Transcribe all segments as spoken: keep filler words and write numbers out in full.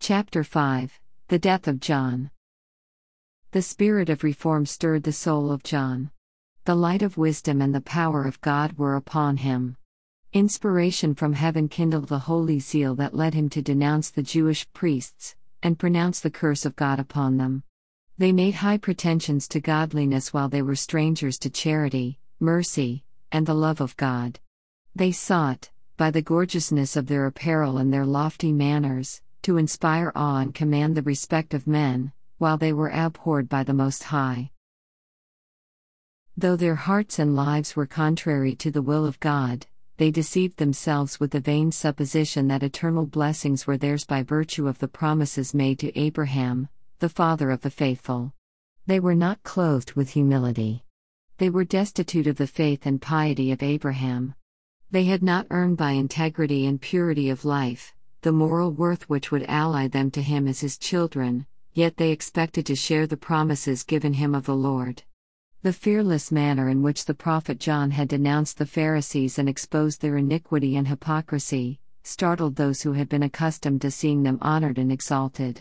Chapter five The Death of John. The spirit of reform stirred the soul of John. The light of wisdom and the power of God were upon him. Inspiration from heaven kindled the holy zeal that led him to denounce the Jewish priests, and pronounce the curse of God upon them. They made high pretensions to godliness while they were strangers to charity, mercy, and the love of God. They sought, by the gorgeousness of their apparel and their lofty manners, to inspire awe and command the respect of men, while they were abhorred by the Most High. Though their hearts and lives were contrary to the will of God, they deceived themselves with the vain supposition that eternal blessings were theirs by virtue of the promises made to Abraham, the father of the faithful. They were not clothed with humility. They were destitute of the faith and piety of Abraham. They had not earned by integrity and purity of life the moral worth which would ally them to him as his children, yet they expected to share the promises given him of the Lord. The fearless manner in which the prophet John had denounced the Pharisees and exposed their iniquity and hypocrisy startled those who had been accustomed to seeing them honored and exalted.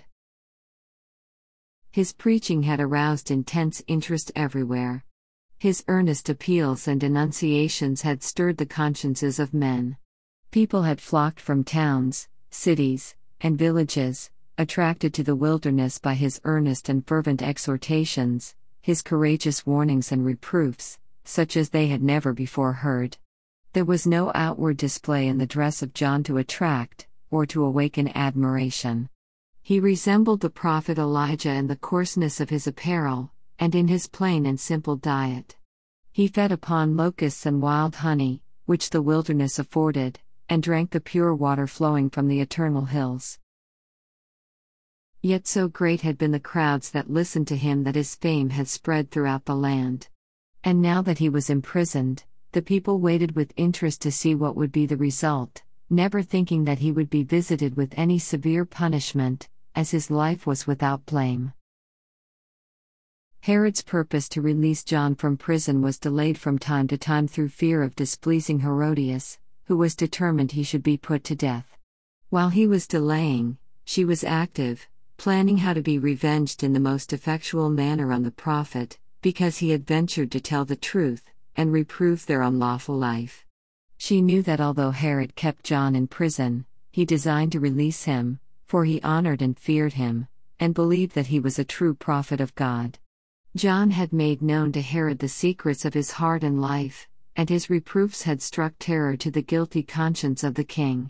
His preaching had aroused intense interest everywhere. His earnest appeals and denunciations had stirred the consciences of men. People had flocked from towns, cities, and villages, attracted to the wilderness by his earnest and fervent exhortations, his courageous warnings and reproofs, such as they had never before heard. There was no outward display in the dress of John to attract, or to awaken admiration. He resembled the prophet Elijah in the coarseness of his apparel, and in his plain and simple diet. He fed upon locusts and wild honey, which the wilderness afforded, and drank the pure water flowing from the eternal hills. Yet so great had been the crowds that listened to him that his fame had spread throughout the land. And now that he was imprisoned, the people waited with interest to see what would be the result, never thinking that he would be visited with any severe punishment, as his life was without blame. Herod's purpose to release John from prison was delayed from time to time through fear of displeasing Herodias, who was determined he should be put to death. While he was delaying, she was active, planning how to be revenged in the most effectual manner on the prophet, because he had ventured to tell the truth, and reprove their unlawful life. She knew that although Herod kept John in prison, he designed to release him, for he honored and feared him, and believed that he was a true prophet of God. John had made known to Herod the secrets of his heart and life, and his reproofs had struck terror to the guilty conscience of the king.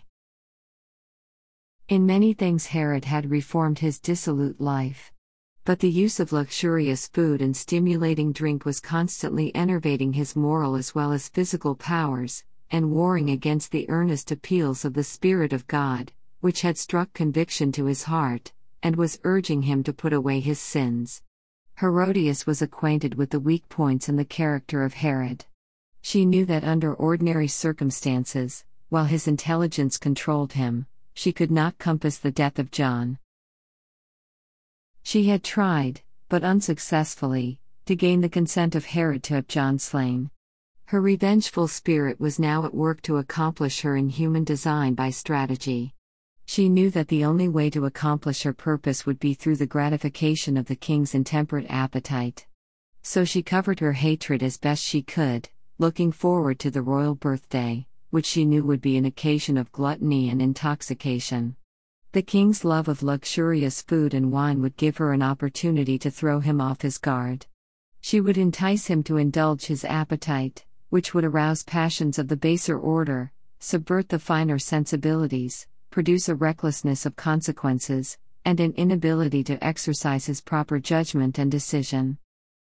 In many things Herod had reformed his dissolute life. But the use of luxurious food and stimulating drink was constantly enervating his moral as well as physical powers, and warring against the earnest appeals of the Spirit of God, which had struck conviction to his heart, and was urging him to put away his sins. Herodias was acquainted with the weak points in the character of Herod. She knew that under ordinary circumstances, while his intelligence controlled him, she could not compass the death of John. She had tried, but unsuccessfully, to gain the consent of Herod to have John slain. Her revengeful spirit was now at work to accomplish her inhuman design by strategy. She knew that the only way to accomplish her purpose would be through the gratification of the king's intemperate appetite. So she covered her hatred as best she could, looking forward to the royal birthday, which she knew would be an occasion of gluttony and intoxication. The king's love of luxurious food and wine would give her an opportunity to throw him off his guard. She would entice him to indulge his appetite, which would arouse passions of the baser order, subvert the finer sensibilities, produce a recklessness of consequences, and an inability to exercise his proper judgment and decision.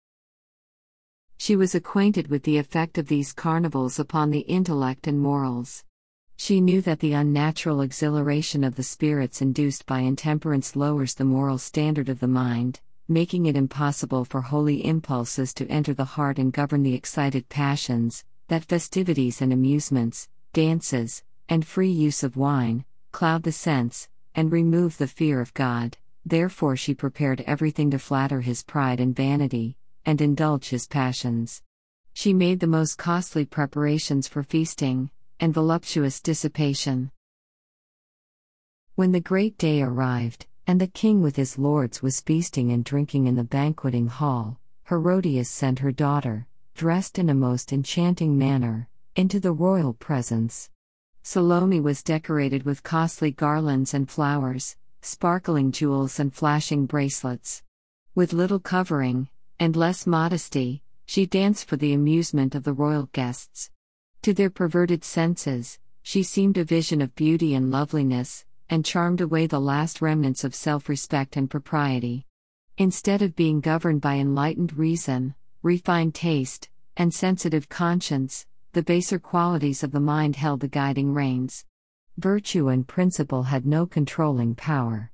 She was acquainted with the effect of these carnivals upon the intellect and morals. She knew that the unnatural exhilaration of the spirits induced by intemperance lowers the moral standard of the mind, making it impossible for holy impulses to enter the heart and govern the excited passions, that festivities and amusements, dances, and free use of wine, cloud the sense, and remove the fear of God. Therefore she prepared everything to flatter his pride and vanity, and indulge his passions. She made the most costly preparations for feasting, and voluptuous dissipation. When the great day arrived, And the king with his lords was feasting and drinking in the banqueting hall. Herodias sent her daughter, dressed in a most enchanting manner, into the royal presence. Salome was decorated with costly garlands and flowers, sparkling jewels and flashing bracelets. With little covering, and less modesty, she danced for the amusement of the royal guests. To their perverted senses, she seemed a vision of beauty and loveliness, and charmed away the last remnants of self-respect and propriety. Instead of being governed by enlightened reason, refined taste, and sensitive conscience, the baser qualities of the mind held the guiding reins. Virtue and principle had no controlling power.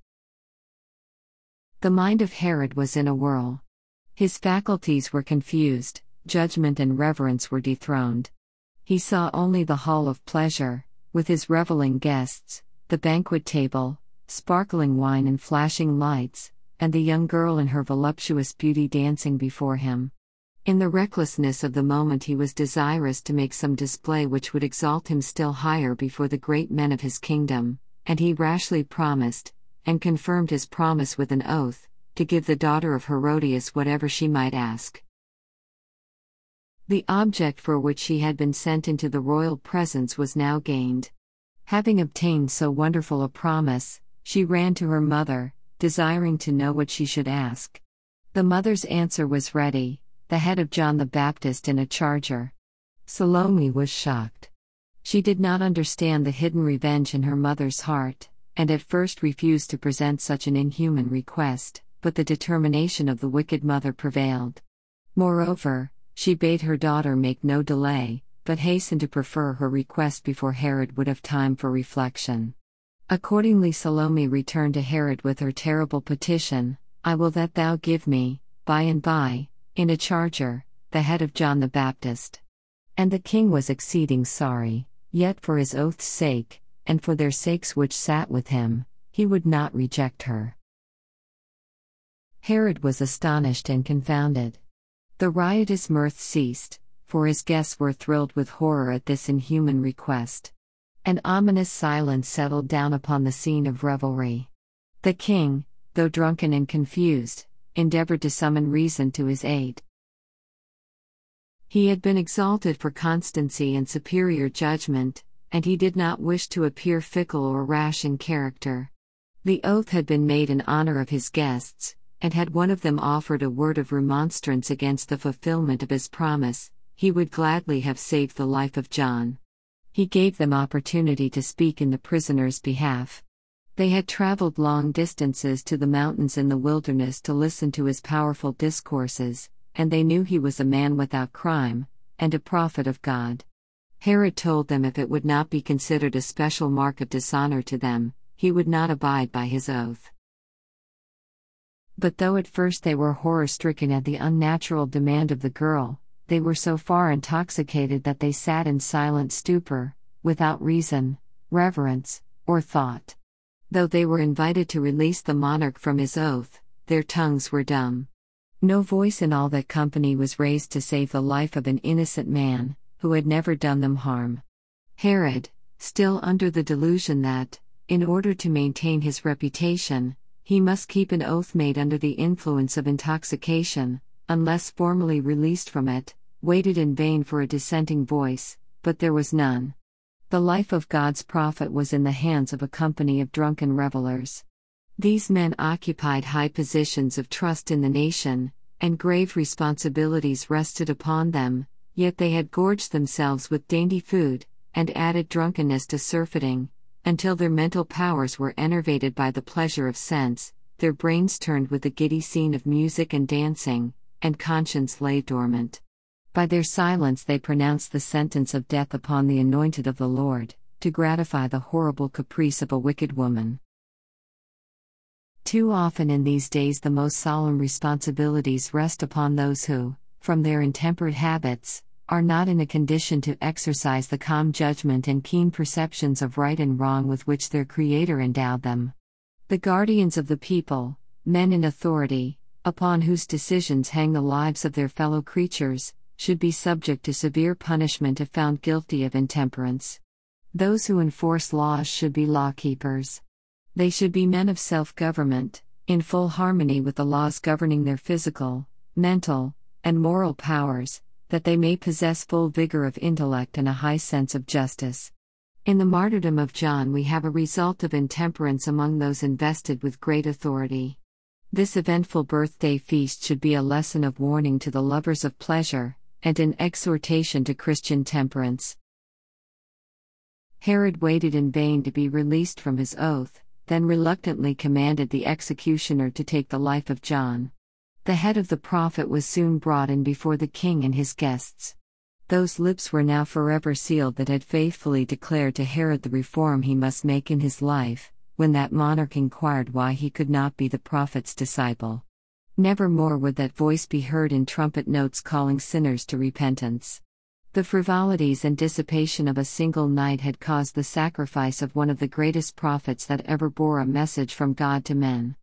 The mind of Herod was in a whirl. His faculties were confused, judgment and reverence were dethroned. He saw only the hall of pleasure, with his reveling guests, the banquet table, sparkling wine and flashing lights, and the young girl in her voluptuous beauty dancing before him. In the recklessness of the moment he was desirous to make some display which would exalt him still higher before the great men of his kingdom, and he rashly promised, and confirmed his promise with an oath, to give the daughter of Herodias whatever she might ask. The object for which she had been sent into the royal presence was now gained. Having obtained so wonderful a promise, she ran to her mother, desiring to know what she should ask. The mother's answer was ready: the head of John the Baptist in a charger. Salome was shocked. She did not understand the hidden revenge in her mother's heart, and at first refused to present such an inhuman request, but the determination of the wicked mother prevailed. Moreover, she bade her daughter make no delay, but hasten to prefer her request before Herod would have time for reflection. Accordingly Salome returned to Herod with her terrible petition: I will that thou give me, by and by, in a charger, the head of John the Baptist. And the king was exceeding sorry, yet for his oath's sake, and for their sakes which sat with him, he would not reject her. Herod was astonished and confounded. The riotous mirth ceased, for his guests were thrilled with horror at this inhuman request. An ominous silence settled down upon the scene of revelry. The king, though drunken and confused, endeavored to summon reason to his aid. He had been exalted for constancy and superior judgment, and he did not wish to appear fickle or rash in character. The oath had been made in honor of his guests, and had one of them offered a word of remonstrance against the fulfillment of his promise, he would gladly have saved the life of John. He gave them opportunity to speak in the prisoner's behalf. They had traveled long distances to the mountains in the wilderness to listen to his powerful discourses, and they knew he was a man without crime, and a prophet of God. Herod told them if it would not be considered a special mark of dishonor to them, he would not abide by his oath. But though at first they were horror-stricken at the unnatural demand of the girl, they were so far intoxicated that they sat in silent stupor, without reason, reverence, or thought. Though they were invited to release the monarch from his oath, their tongues were dumb. No voice in all that company was raised to save the life of an innocent man, who had never done them harm. Herod, still under the delusion that, in order to maintain his reputation, he must keep an oath made under the influence of intoxication, unless formally released from it, waited in vain for a dissenting voice, but there was none. The life of God's prophet was in the hands of a company of drunken revelers. These men occupied high positions of trust in the nation, and grave responsibilities rested upon them, yet they had gorged themselves with dainty food, and added drunkenness to surfeiting, until their mental powers were enervated by the pleasure of sense, their brains turned with the giddy scene of music and dancing, and conscience lay dormant. By their silence they pronounced the sentence of death upon the anointed of the Lord, to gratify the horrible caprice of a wicked woman. Too often in these days the most solemn responsibilities rest upon those who, from their intemperate habits, are not in a condition to exercise the calm judgment and keen perceptions of right and wrong with which their Creator endowed them. The guardians of the people, men in authority, upon whose decisions hang the lives of their fellow creatures, should be subject to severe punishment if found guilty of intemperance. Those who enforce laws should be law-keepers. They should be men of self-government, in full harmony with the laws governing their physical, mental, and moral powers, that they may possess full vigor of intellect and a high sense of justice. In the martyrdom of John we have a result of intemperance among those invested with great authority. This eventful birthday feast should be a lesson of warning to the lovers of pleasure, and an exhortation to Christian temperance. Herod waited in vain to be released from his oath, then reluctantly commanded the executioner to take the life of John. The head of the prophet was soon brought in before the king and his guests. Those lips were now forever sealed that had faithfully declared to Herod the reform he must make in his life, when that monarch inquired why he could not be the prophet's disciple. Never more would that voice be heard in trumpet notes calling sinners to repentance. The frivolities and dissipation of a single night had caused the sacrifice of one of the greatest prophets that ever bore a message from God to men.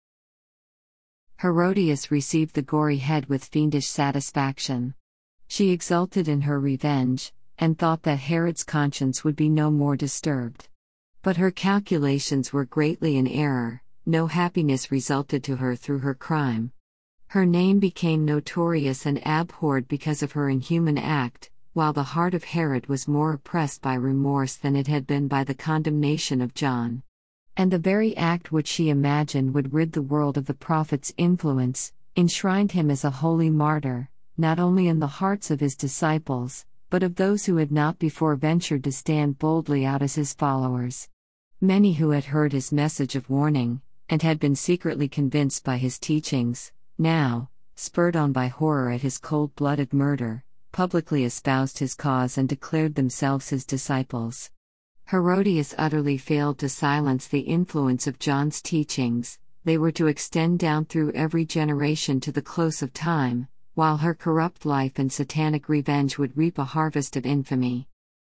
Herodias received the gory head with fiendish satisfaction. She exulted in her revenge, and thought that Herod's conscience would be no more disturbed. But her calculations were greatly in error. No happiness resulted to her through her crime. Her name became notorious and abhorred because of her inhuman act, while the heart of Herod was more oppressed by remorse than it had been by the condemnation of John. And the very act which she imagined would rid the world of the prophet's influence, enshrined him as a holy martyr, not only in the hearts of his disciples, but of those who had not before ventured to stand boldly out as his followers. Many who had heard his message of warning, and had been secretly convinced by his teachings, now, spurred on by horror at his cold-blooded murder, publicly espoused his cause and declared themselves his disciples. Herodias utterly failed to silence the influence of John's teachings. They were to extend down through every generation to the close of time, while her corrupt life and satanic revenge would reap a harvest of infamy.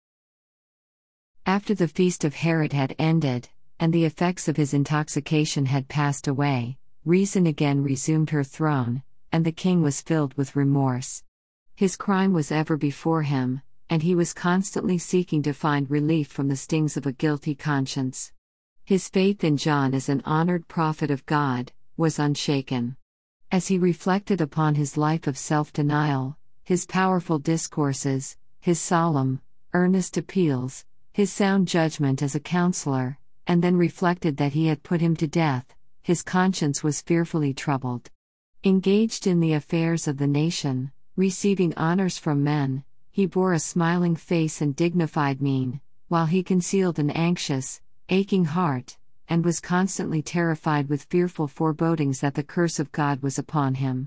After the feast of Herod had ended, and the effects of his intoxication had passed away, reason again resumed her throne, and the king was filled with remorse. His crime was ever before him, and he was constantly seeking to find relief from the stings of a guilty conscience. His faith in John as an honored prophet of God was unshaken. As he reflected upon his life of self-denial, his powerful discourses, his solemn, earnest appeals, his sound judgment as a counselor, and then reflected that he had put him to death, his conscience was fearfully troubled. Engaged in the affairs of the nation, receiving honors from men, he bore a smiling face and dignified mien, while he concealed an anxious, aching heart, and was constantly terrified with fearful forebodings that the curse of God was upon him.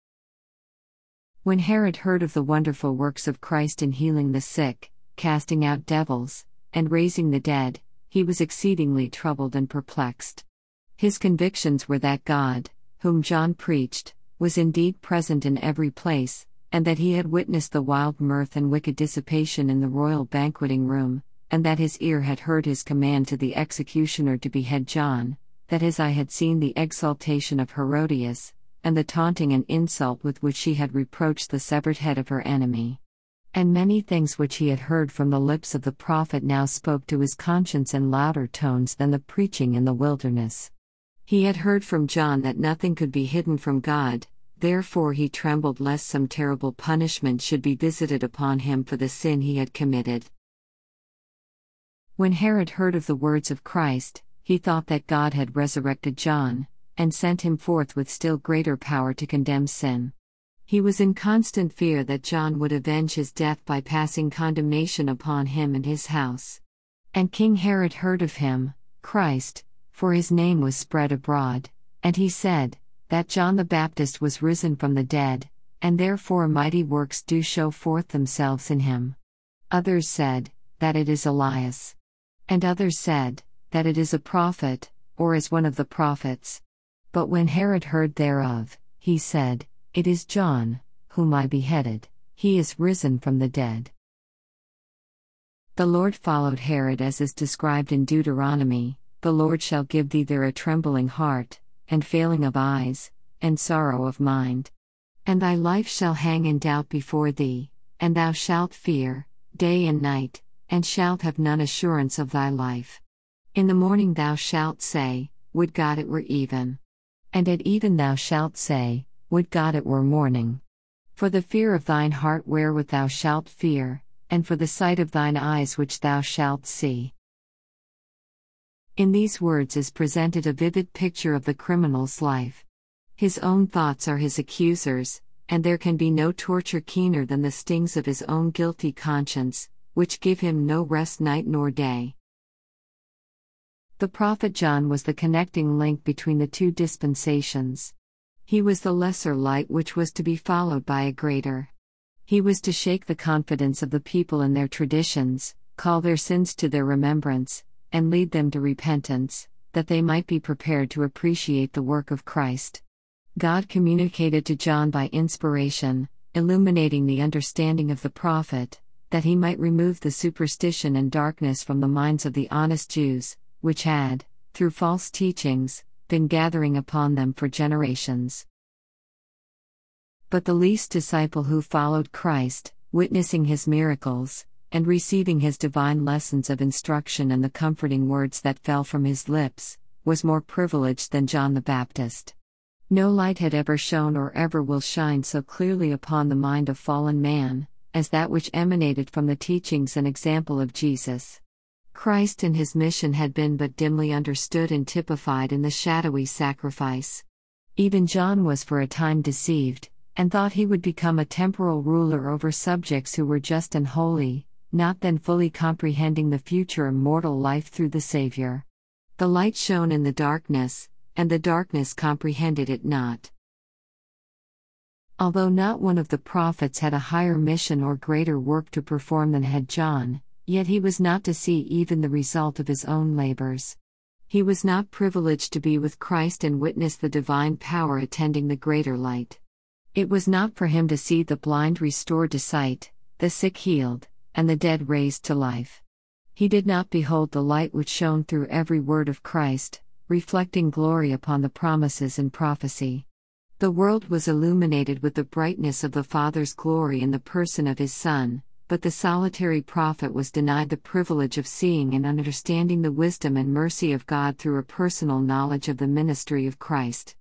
When Herod heard of the wonderful works of Christ in healing the sick, casting out devils, and raising the dead, he was exceedingly troubled and perplexed. His convictions were that God, whom John preached, was indeed present in every place, and that he had witnessed the wild mirth and wicked dissipation in the royal banqueting room, and that his ear had heard his command to the executioner to behead John, that his eye had seen the exultation of Herodias, and the taunting and insult with which she had reproached the severed head of her enemy. And many things which he had heard from the lips of the prophet now spoke to his conscience in louder tones than the preaching in the wilderness. He had heard from John that nothing could be hidden from God, therefore he trembled lest some terrible punishment should be visited upon him for the sin he had committed. When Herod heard of the words of Christ, he thought that God had resurrected John, and sent him forth with still greater power to condemn sin. He was in constant fear that John would avenge his death by passing condemnation upon him and his house. And King Herod heard of him, Christ, for his name was spread abroad, and he said, that John the Baptist was risen from the dead, and therefore mighty works do show forth themselves in him. Others said, that it is Elias. And others said, that it is a prophet, or is one of the prophets. But when Herod heard thereof, he said, It is John, whom I beheaded, he is risen from the dead. The Lord followed Herod as is described in Deuteronomy, The Lord shall give thee there a trembling heart, and failing of eyes, and sorrow of mind. And thy life shall hang in doubt before thee, and thou shalt fear, day and night, and shalt have none assurance of thy life. In the morning thou shalt say, Would God it were even. And at even thou shalt say, Would God it were morning. For the fear of thine heart wherewith thou shalt fear, and for the sight of thine eyes which thou shalt see. In these words is presented a vivid picture of the criminal's life. His own thoughts are his accusers, and there can be no torture keener than the stings of his own guilty conscience, which give him no rest night nor day. The prophet John was the connecting link between the two dispensations. He was the lesser light which was to be followed by a greater. He was to shake the confidence of the people in their traditions, call their sins to their remembrance, and lead them to repentance, that they might be prepared to appreciate the work of Christ. God communicated to John by inspiration, illuminating the understanding of the prophet, that he might remove the superstition and darkness from the minds of the honest Jews, which had, through false teachings, been gathering upon them for generations. But the least disciple who followed Christ, witnessing his miracles, and receiving his divine lessons of instruction and the comforting words that fell from his lips, was more privileged than John the Baptist. No light had ever shone or ever will shine so clearly upon the mind of fallen man, as that which emanated from the teachings and example of Jesus. Christ and his mission had been but dimly understood and typified in the shadowy sacrifice. Even John was for a time deceived, and thought he would become a temporal ruler over subjects who were just and holy, not then fully comprehending the future immortal life through the Savior. The light shone in the darkness, and the darkness comprehended it not. Although not one of the prophets had a higher mission or greater work to perform than had John, yet he was not to see even the result of his own labors. He was not privileged to be with Christ and witness the divine power attending the greater light. It was not for him to see the blind restored to sight, the sick healed, and the dead raised to life. He did not behold the light which shone through every word of Christ, reflecting glory upon the promises in prophecy. The world was illuminated with the brightness of the Father's glory in the person of his Son, but the solitary prophet was denied the privilege of seeing and understanding the wisdom and mercy of God through a personal knowledge of the ministry of Christ.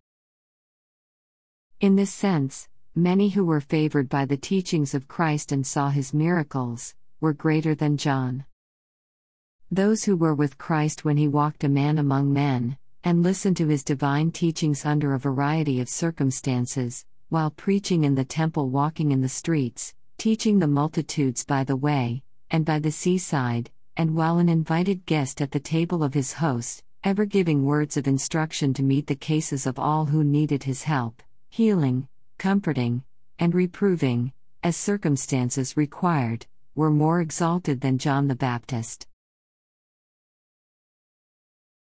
In this sense, many who were favored by the teachings of Christ and saw his miracles, were greater than John. Those who were with Christ when he walked a man among men, and listened to his divine teachings under a variety of circumstances, while preaching in the temple, walking in the streets, teaching the multitudes by the way, and by the seaside, and while an invited guest at the table of his host, ever giving words of instruction to meet the cases of all who needed his help, healing, comforting, and reproving, as circumstances required, were more exalted than John the Baptist.